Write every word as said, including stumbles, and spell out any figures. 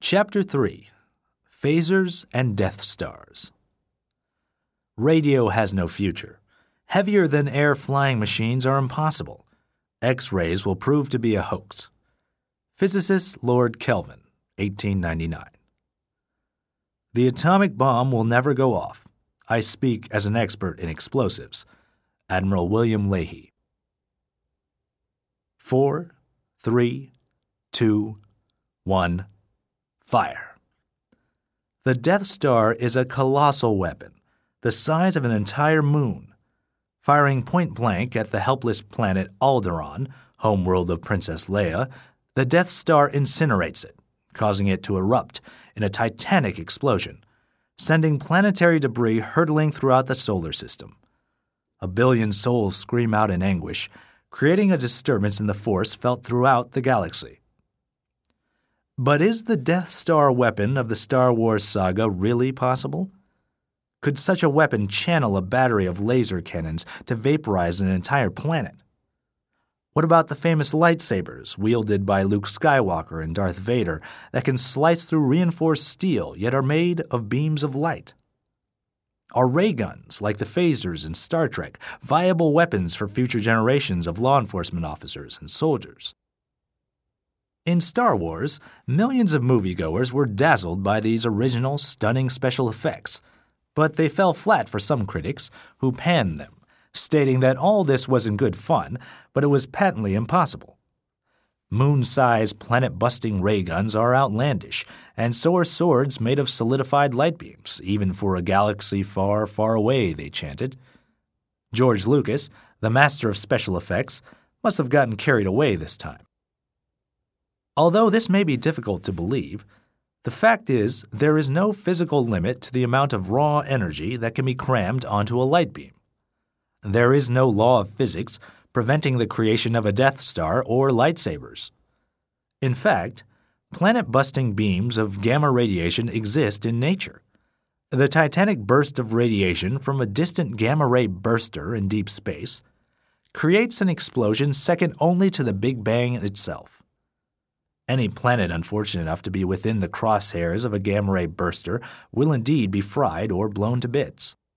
Chapter three. Phasers and Death Stars. Radio has no future. Heavier-than-air flying machines are impossible. X-rays will prove to be a hoax. Physicist Lord Kelvin, eighteen ninety-nine. The atomic bomb will never go off. I speak as an expert in explosives. Admiral William Leahy. Four, three, two, one, fire. The Death Star is a colossal weapon, the size of an entire moon. Firing point-blank at the helpless planet Alderaan, homeworld of Princess Leia, the Death Star incinerates it, causing it to erupt in a titanic explosion, sending planetary debris hurtling throughout the solar system. A billion souls scream out in anguish, creating a disturbance in the force felt throughout the galaxy. But is the Death Star weapon of the Star Wars saga really possible? Could such a weapon channel a battery of laser cannons to vaporize an entire planet? What about the famous lightsabers wielded by Luke Skywalker and Darth Vader that can slice through reinforced steel yet are made of beams of light? Are ray guns, like the phasers in Star Trek, viable weapons for future generations of law enforcement officers and soldiers? In Star Wars, millions of moviegoers were dazzled by these original, stunning special effects, but they fell flat for some critics who panned them, stating that all this wasn't good fun, but it was patently impossible. Moon-sized, planet-busting ray guns are outlandish, and so are swords made of solidified light beams, even for a galaxy far, far away, they chanted. George Lucas, the master of special effects, must have gotten carried away this time. Although this may be difficult to believe, the fact is there is no physical limit to the amount of raw energy that can be crammed onto a light beam. There is no law of physics preventing the creation of a Death Star or lightsabers. In fact, planet-busting beams of gamma radiation exist in nature. The titanic burst of radiation from a distant gamma-ray burster in deep space creates an explosion second only to the Big Bang itself. Any planet unfortunate enough to be within the crosshairs of a gamma-ray burster will indeed be fried or blown to bits.